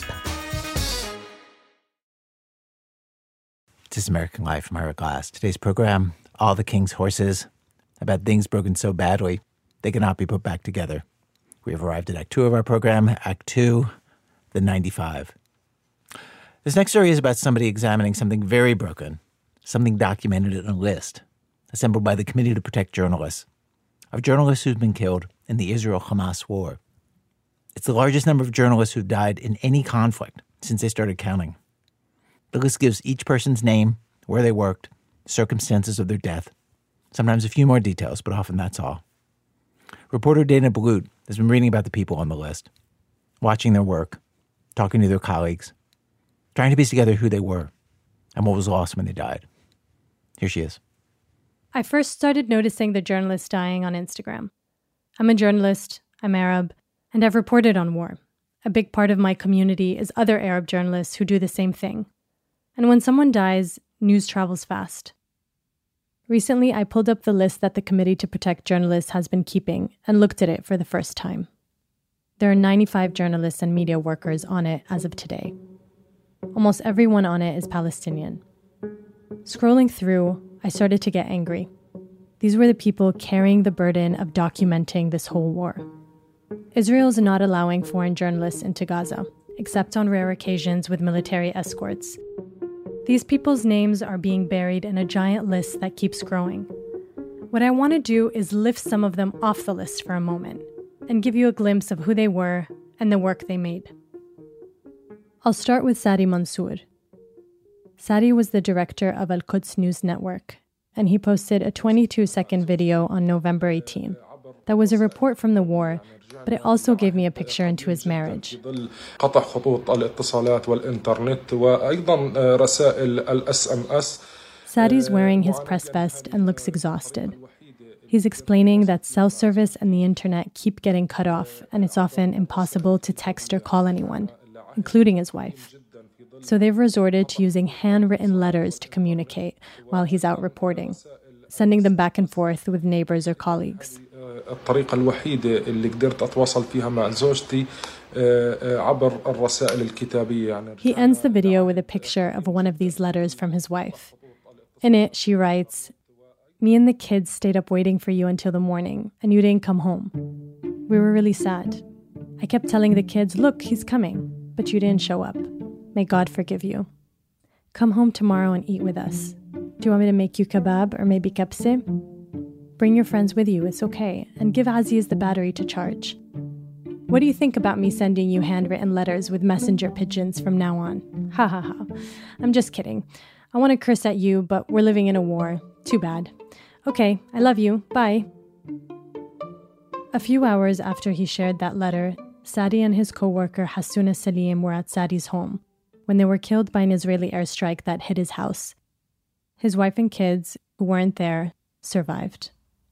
This is American Life. I'm Ira Glass. Today's program, All the King's Horses, about things broken so badly they cannot be put back together. We have arrived at Act Two of our program, Act Two, the ninety-five. This next story is about somebody examining something very broken, something documented in a list assembled by the Committee to Protect Journalists, of journalists who've been killed in the Israel-Hamas war. It's the largest number of journalists who've died in any conflict since they started counting. The list gives each person's name, where they worked, circumstances of their death, sometimes a few more details, but often that's all. Reporter Dana Balut has been reading about the people on the list, watching their work, talking to their colleagues, trying to piece together who they were and what was lost when they died. Here she is. I first started noticing the journalists dying on Instagram. I'm a journalist, I'm Arab, and I've reported on war. A big part of my community is other Arab journalists who do the same thing. And when someone dies, news travels fast. Recently, I pulled up the list that the Committee to Protect Journalists has been keeping and looked at it for the first time. There are ninety-five journalists and media workers on it as of today. Almost everyone on it is Palestinian. Scrolling through, I started to get angry. These were the people carrying the burden of documenting this whole war. Israel's not allowing foreign journalists into Gaza, except on rare occasions with military escorts. These people's names are being buried in a giant list that keeps growing. What I want to do is lift some of them off the list for a moment and give you a glimpse of who they were and the work they made. I'll start with Sadi Mansour. Sadi was the director of Al-Quds News Network, and he posted a twenty-two second video on November eighteenth. That was a report from the war, but it also gave me a picture into his marriage. Sadi's wearing his press vest and looks exhausted. He's explaining that cell service and the internet keep getting cut off, and it's often impossible to text or call anyone, including his wife. So they've resorted to using handwritten letters to communicate while he's out reporting, sending them back and forth with neighbors or colleagues. He ends the video with a picture of one of these letters from his wife. In it, she writes, "Me and the kids stayed up waiting for you until the morning, and you didn't come home. We were really sad. I kept telling the kids, look, he's coming, but you didn't show up. May God forgive you. Come home tomorrow and eat with us. Do you want me to make you kebab or maybe kapse? Bring your friends with you, it's okay, and give Aziz the battery to charge. What do you think about me sending you handwritten letters with messenger pigeons from now on? Ha ha ha. I'm just kidding. I want to curse at you, but we're living in a war. Too bad. Okay, I love you. Bye." A few hours after he shared that letter, Sadi and his co-worker Hassouna Salim were at Sadi's home when they were killed by an Israeli airstrike that hit his house. His wife and kids, who weren't there, survived.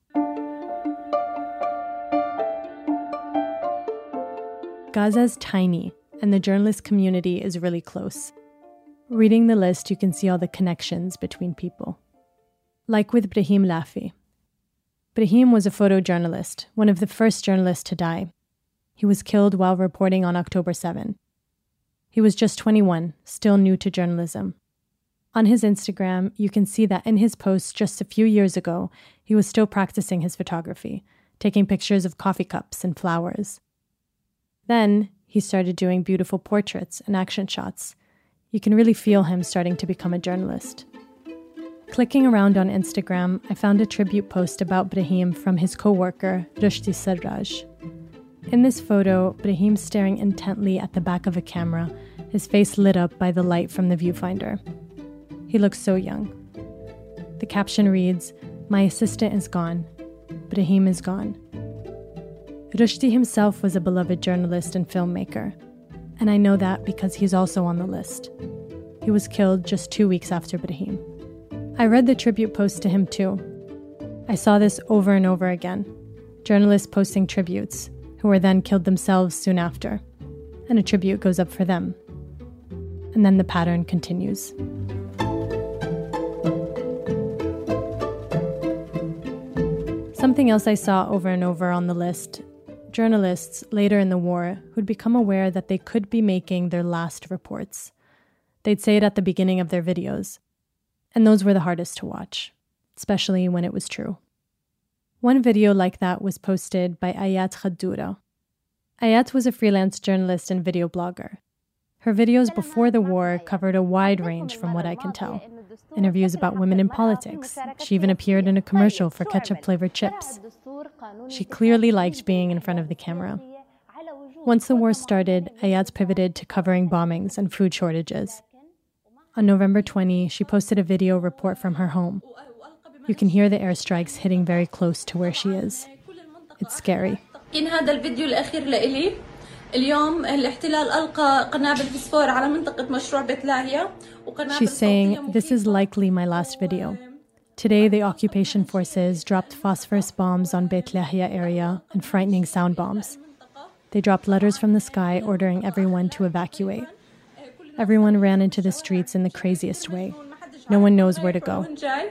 Gaza's tiny, and the journalist community is really close. Reading the list, you can see all the connections between people. Like with Brahim Lafi. Brahim was a photojournalist, one of the first journalists to die. He was killed while reporting on October seventh. He was just twenty-one, still new to journalism. On his Instagram, you can see that in his posts just a few years ago, he was still practicing his photography, taking pictures of coffee cups and flowers. Then, he started doing beautiful portraits and action shots. You can really feel him starting to become a journalist. Clicking around on Instagram, I found a tribute post about Brahim from his co-worker, Rushdie Sarraj. In this photo, Brahim's staring intently at the back of a camera, his face lit up by the light from the viewfinder. He looks so young. The caption reads, "My assistant is gone. Brahim is gone." Rushdie himself was a beloved journalist and filmmaker, and I know that because he's also on the list. He was killed just two weeks after Brahim. I read the tribute post to him too. I saw this over and over again. Journalists posting tributes, who were then killed themselves soon after, and a tribute goes up for them. And then the pattern continues. Something else I saw over and over on the list: journalists later in the war who'd become aware that they could be making their last reports. They'd say it at the beginning of their videos. And those were the hardest to watch, especially when it was true. One video like that was posted by Ayat Khadoura. Ayat was a freelance journalist and video blogger. Her videos before the war covered a wide range from what I can tell. Interviews about women in politics. She even appeared in a commercial for ketchup-flavored chips. She clearly liked being in front of the camera. Once the war started, Ayat pivoted to covering bombings and food shortages. On November twentieth, she posted a video report from her home. You can hear the airstrikes hitting very close to where she is. It's scary. إن هذا الفيديو الأخير لإلي اليوم الاحتلال ألقى قنابل فسفور على منطقة مشروع بيت لاهيا. She's saying, this is likely my last video. Today, the occupation forces dropped phosphorus bombs on Beit Lahia area and frightening sound bombs. They dropped letters from the sky ordering everyone to evacuate. Everyone ran into the streets in the craziest way. No one knows where to go.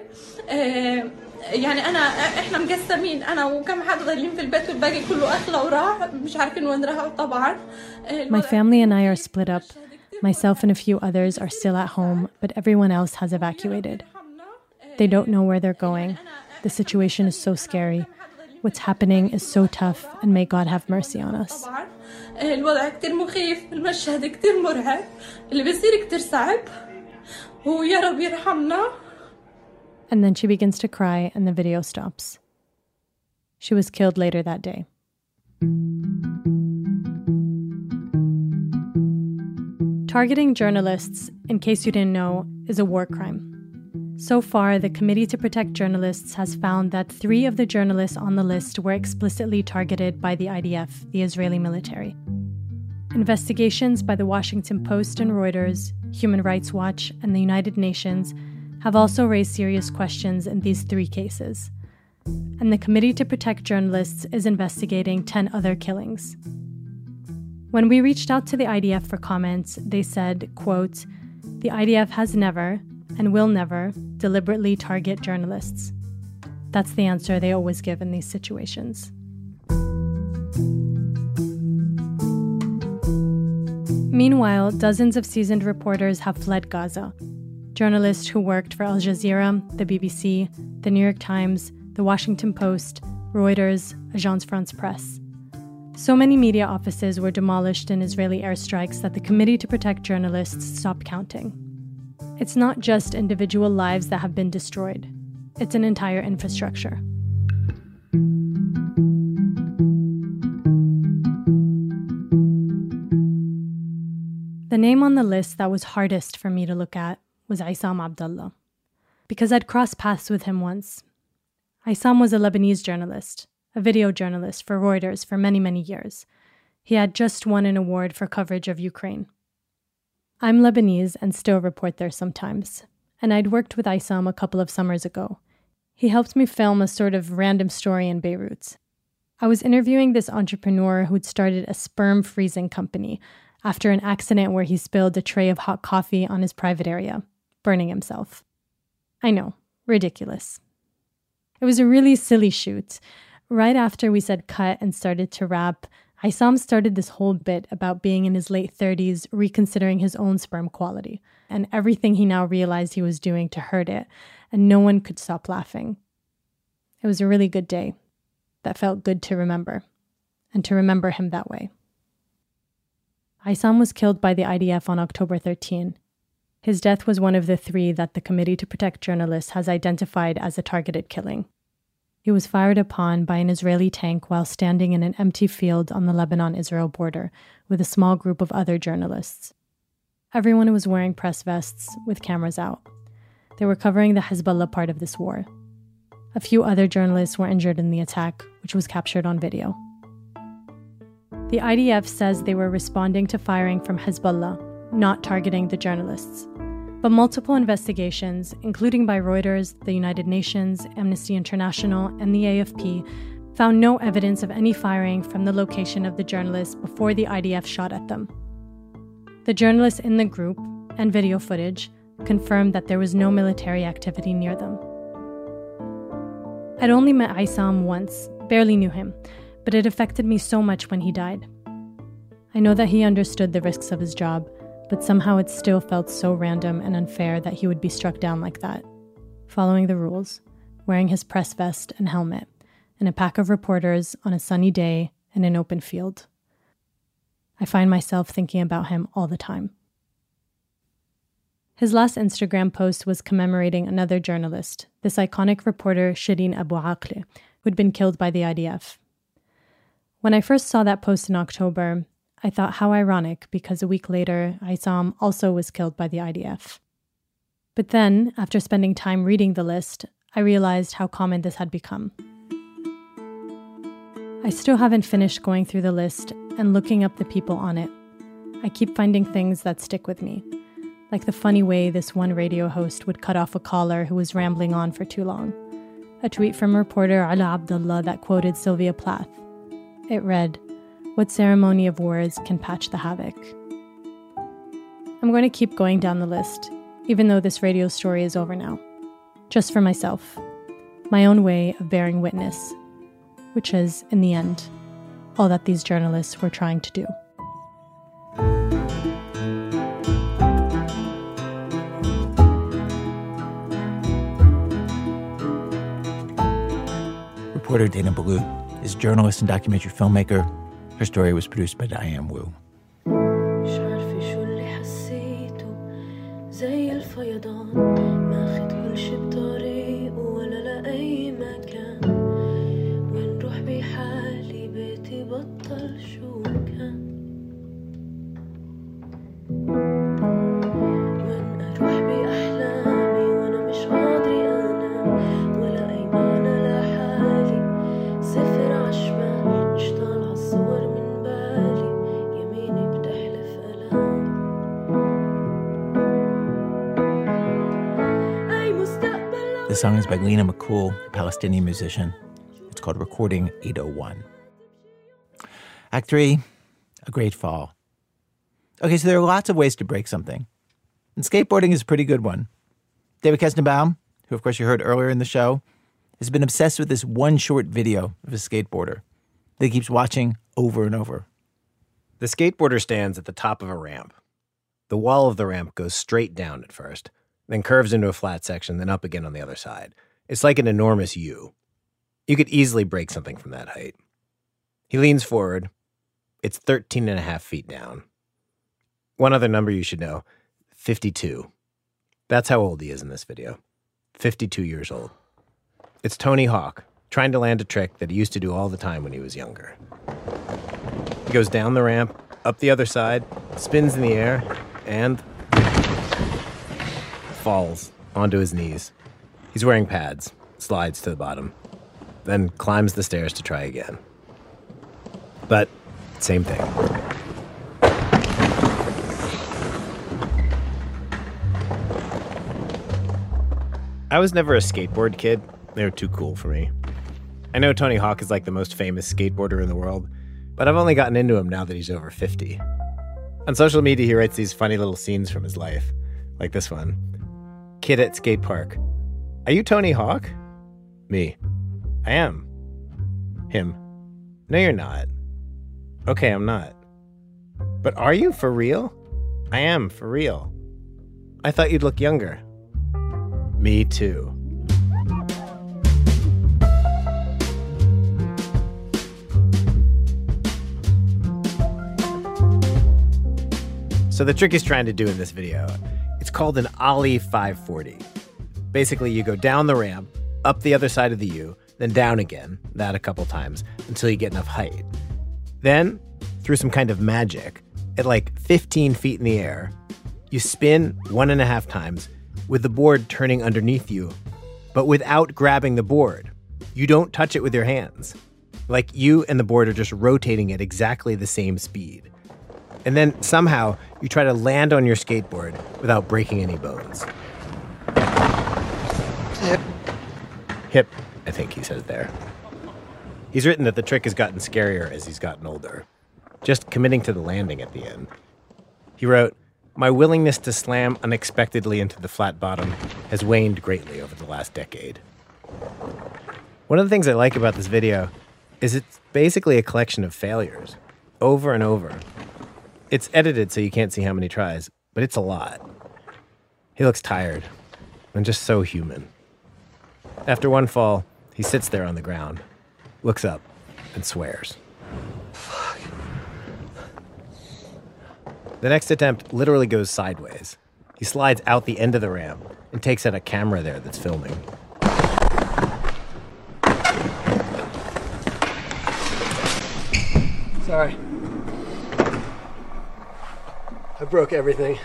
يعني أنا إحنا مقسمين أنا وكم حد ضايلين في البيت والباقي كله أخلى وراح مش عارفين وين راحوا طبعا. My family and I are split up. Myself and a few others are still at home, but everyone else has evacuated. They don't know where they're going. The situation is so scary. What's happening is so tough, and may God have mercy on us. الوضع كتير مخيف، المشهد كتير مرعب، اللي بيصير كتير صعب، ويا رب يرحمنا. And then she begins to cry, and the video stops. She was killed later that day. Targeting journalists, in case you didn't know, is a war crime. So far, the Committee to Protect Journalists has found that three of the journalists on the list were explicitly targeted by the I D F, the Israeli military. Investigations by the Washington Post and Reuters, Human Rights Watch, and the United Nations have also raised serious questions in these three cases. And the Committee to Protect Journalists is investigating ten other killings. When we reached out to the I D F for comments, they said, quote, "The I D F has never, and will never, deliberately target journalists." That's the answer they always give in these situations. Meanwhile, dozens of seasoned reporters have fled Gaza. Journalists who worked for Al Jazeera, the B B C, the New York Times, the Washington Post, Reuters, Agence France-Presse. So many media offices were demolished in Israeli airstrikes that the Committee to Protect Journalists stopped counting. It's not just individual lives that have been destroyed. It's an entire infrastructure. The name on the list that was hardest for me to look at was Aissam Abdallah, because I'd crossed paths with him once. Aissam was a Lebanese journalist, a video journalist for Reuters for many, many years. He had just won an award for coverage of Ukraine. I'm Lebanese and still report there sometimes, and I'd worked with Aissam a couple of summers ago. He helped me film a sort of random story in Beirut. I was interviewing this entrepreneur who'd started a sperm freezing company after an accident where he spilled a tray of hot coffee on his private area, burning himself. I know, ridiculous. It was a really silly shoot. Right after we said cut and started to wrap, Aissam started this whole bit about being in his late thirties, reconsidering his own sperm quality, and everything he now realized he was doing to hurt it, and no one could stop laughing. It was a really good day that felt good to remember, and to remember him that way. Aissam was killed by the I D F on October thirteenth. His death was one of the three that the Committee to Protect Journalists has identified as a targeted killing. He was fired upon by an Israeli tank while standing in an empty field on the Lebanon-Israel border with a small group of other journalists. Everyone was wearing press vests with cameras out. They were covering the Hezbollah part of this war. A few other journalists were injured in the attack, which was captured on video. The I D F says they were responding to firing from Hezbollah, not targeting the journalists. But multiple investigations, including by Reuters, the United Nations, Amnesty International, and the A F P, found no evidence of any firing from the location of the journalists before the I D F shot at them. The journalists in the group, and video footage, confirmed that there was no military activity near them. I'd only met Aysam once, barely knew him, but it affected me so much when he died. I know that he understood the risks of his job, but somehow it still felt so random and unfair that he would be struck down like that, following the rules, wearing his press vest and helmet, and a pack of reporters on a sunny day in an open field. I find myself thinking about him all the time. His last Instagram post was commemorating another journalist, this iconic reporter Shireen Abu Akleh, who'd been killed by the I D F. When I first saw that post in October, I thought how ironic because a week later, Aysam also was killed by the I D F. But then, after spending time reading the list, I realized how common this had become. I still haven't finished going through the list and looking up the people on it. I keep finding things that stick with me, like the funny way this one radio host would cut off a caller who was rambling on for too long. A tweet from reporter Ala Abdullah that quoted Sylvia Plath. It read, "What ceremony of words can patch the havoc?" I'm going to keep going down the list, even though this radio story is over now. Just for myself. My own way of bearing witness, which is, in the end, all that these journalists were trying to do. Reporter Dana Baloo is a journalist and documentary filmmaker. Her story was produced by Diane Wu. The song is by Lena McCool, a Palestinian musician. It's called Recording eight oh one. Act three, a great fall. Okay, so there are lots of ways to break something. And skateboarding is a pretty good one. David Kestenbaum, who of course you heard earlier in the show, has been obsessed with this one short video of a skateboarder that he keeps watching over and over. The skateboarder stands at the top of a ramp. The wall of the ramp goes straight down at first, then curves into a flat section, then up again on the other side. It's like an enormous U. You could easily break something from that height. He leans forward. It's thirteen and a half feet down. One other number you should know, fifty-two. That's how old he is in this video. fifty-two years old. It's Tony Hawk, trying to land a trick that he used to do all the time when he was younger. He goes down the ramp, up the other side, spins in the air, and falls onto his knees. He's wearing pads, slides to the bottom, then climbs the stairs to try again. But, same thing. I was never a skateboard kid. They were too cool for me. I know Tony Hawk is like the most famous skateboarder in the world, but I've only gotten into him now that he's over fifty. On social media, he writes these funny little scenes from his life, like this one. Kid at skate park. Are you Tony Hawk? Me. I am. Him. No, you're not. Okay, I'm not. But are you for real? I am for real. I thought you'd look younger. Me too. So the trick he's trying to do in this video, it's called an Ollie five forty. Basically, you go down the ramp, up the other side of the U, then down again, that a couple times, until you get enough height. Then, through some kind of magic, at like fifteen feet in the air, you spin one and a half times with the board turning underneath you, but without grabbing the board. You don't touch it with your hands. Like you and the board are just rotating at exactly the same speed. And then somehow you try to land on your skateboard without breaking any bones. Hip. Hip, I think he says there. He's written that the trick has gotten scarier as he's gotten older, just committing to the landing at the end. He wrote, "My willingness to slam unexpectedly into the flat bottom has waned greatly over the last decade." One of the things I like about this video is it's basically a collection of failures, over and over. It's edited so you can't see how many tries, but it's a lot. He looks tired and just so human. After one fall, he sits there on the ground, looks up, and swears. Fuck. The next attempt literally goes sideways. He slides out the end of the ramp and takes out a camera there that's filming. Sorry. I broke everything.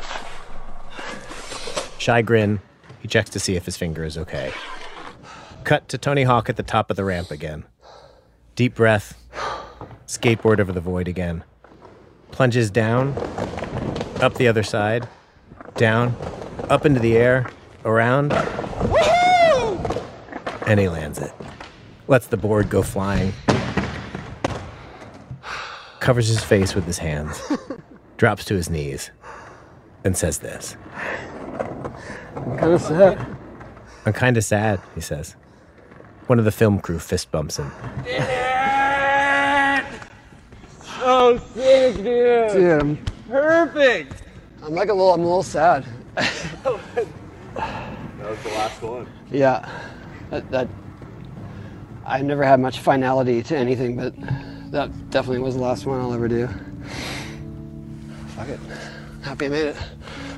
Shy grin. He checks to see if his finger is okay. Cut to Tony Hawk at the top of the ramp again. Deep breath. Skateboard over the void again. Plunges down. Up the other side. Down. Up into the air. Around. Woo-hoo! And he lands it. Lets the board go flying. Covers his face with his hands. Drops to his knees. And says this. I'm kind of sad. I'm kind of sad, he says. One of the film crew fist bumps him. Did it! So sick, dude. Dude, I'm perfect. I'm like a little, I'm a little sad. That was the last one. Yeah, that, that I never had much finality to anything, but that definitely was the last one I'll ever do. Fuck it. Happy I made it.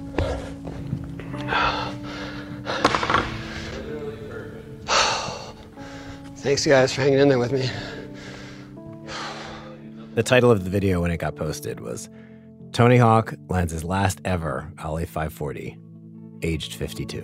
Thanks, guys, for hanging in there with me. The title of the video when it got posted was Tony Hawk lands his last ever Ollie five forty, aged fifty-two.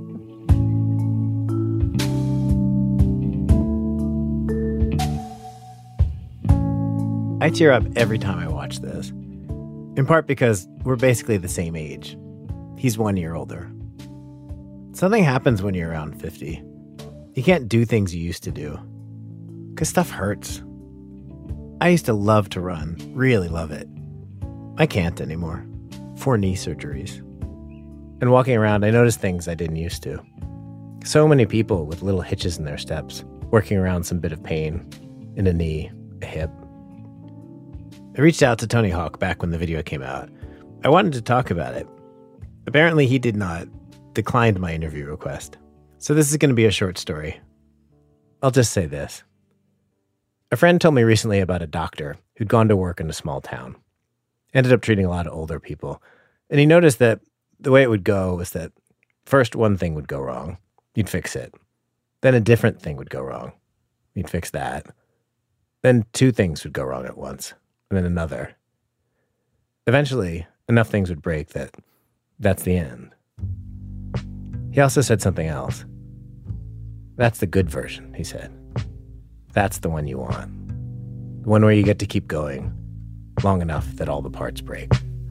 I tear up every time I watch this, in part because we're basically the same age. He's one year older. Something happens when you're around fifty. You can't do things you used to do, because stuff hurts. I used to love to run, really love it. I can't anymore. Four knee surgeries. And walking around, I noticed things I didn't used to. So many people with little hitches in their steps, working around some bit of pain in a knee, a hip. I reached out to Tony Hawk back when the video came out. I wanted to talk about it. Apparently he did not, declined my interview request. So this is going to be a short story. I'll just say this. A friend told me recently about a doctor who'd gone to work in a small town. Ended up treating a lot of older people. And he noticed that the way it would go was that first one thing would go wrong. You'd fix it. Then a different thing would go wrong. You'd fix that. Then two things would go wrong at once. And then another. Eventually, enough things would break that that's the end. He also said something else. That's the good version, he said. That's the one you want. The one where you get to keep going long enough that all the parts break.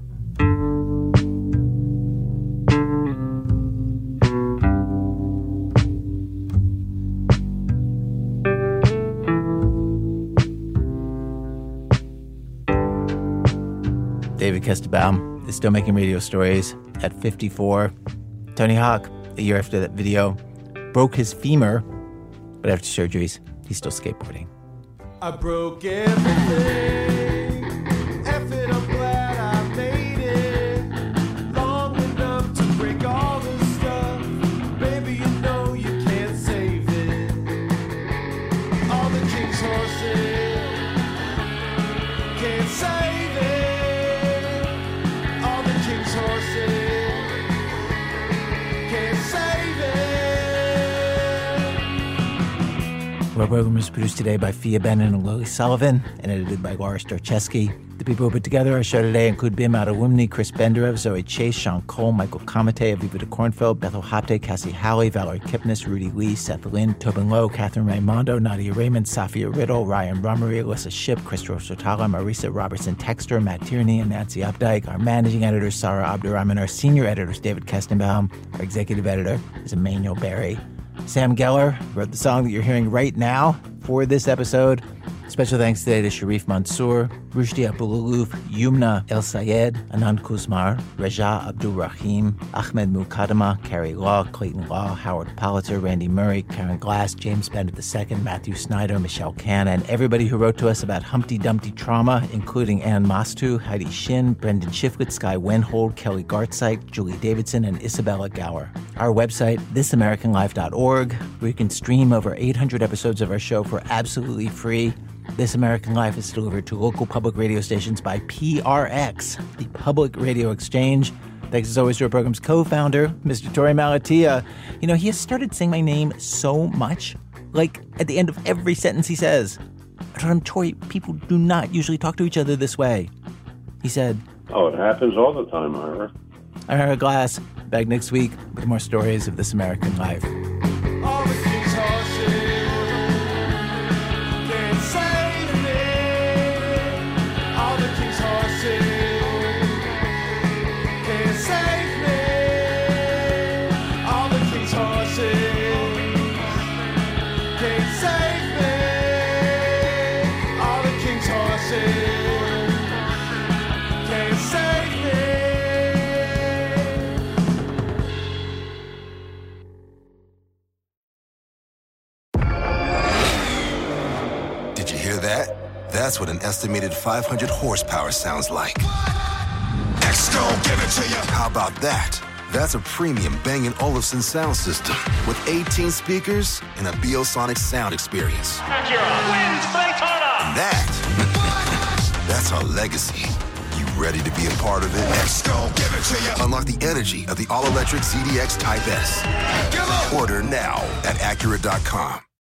David Kestenbaum is still making radio stories at fifty-four. Tony Hawk, a year after that video, broke his femur, but after surgeries, he's still skateboarding. I broke everything. F it, I'm glad I made it. Long enough to break all this stuff. Baby, you know you can't save it. All the king's horses can't save it. All the king's horses can't save it. Our program was produced today by Fia Bennon and Lily Sullivan and edited by Laura Starcheski. The people who put together our show today include Bim Adewumne, Chris Benderev, Zoe Chase, Sean Cole, Michael Kamate, Aviva de Kornfeld, Bethel Hapte, Cassie Halley, Valerie Kipnis, Rudy Lee, Seth Lynn, Tobin Lowe, Catherine Raimondo, Nadia Raymond, Safia Riddle, Ryan Rummery, Alyssa Shipp, Christopher Sotala, Marisa Robertson Texter, Matt Tierney, and Nancy Updike. Our managing editor is Sarah Abdurrahman. Our senior editor is David Kestenbaum. Our executive editor is Emmanuel Berry. Sam Geller wrote the song that you're hearing right now for this episode. Special thanks today to Sharif Mansour, Rushdie Abdulalouf, Yumna El Sayed, Anand Kuzmar, Raja Abdul Rahim, Ahmed Mukaddama, Carrie Law, Clayton Law, Howard Pollitter, Randy Murray, Karen Glass, James Bennett the Second, Matthew Snyder, Michelle Canna, and everybody who wrote to us about Humpty Dumpty trauma, including Ann Mastu, Heidi Shin, Brendan Shiflett, Sky Wenhold, Kelly Gartsite, Julie Davidson, and Isabella Gower. Our website, this american life dot org, where you can stream over eight hundred episodes of our show for absolutely free. This American Life is delivered to local public radio stations by P R X, the Public Radio Exchange. Thanks as always to our program's co-founder, Mister Torey Malatia. You know, he has started saying my name so much, like at the end of every sentence he says. I told him, Torey, people do not usually talk to each other this way. He said, Oh, it happens all the time, Ira. I'm Ira Glass, back next week with more stories of This American Life. All the king's horses can't save me. All the king's horses can't save me. All the king's horses can't save me. All the king's horses can't save me. Did you hear that? That's what an estimated five hundred horsepower sounds like. X-Gon, give it to you. How about that? That's a premium Bang and Olufsen sound system with eighteen speakers and a Biosonic sound experience. Acura wins Daytona. And that, that's our legacy. You ready to be a part of it? X-Gon, give it to you. Unlock the energy of the all-electric Z D X Type S. Order now at Acura dot com.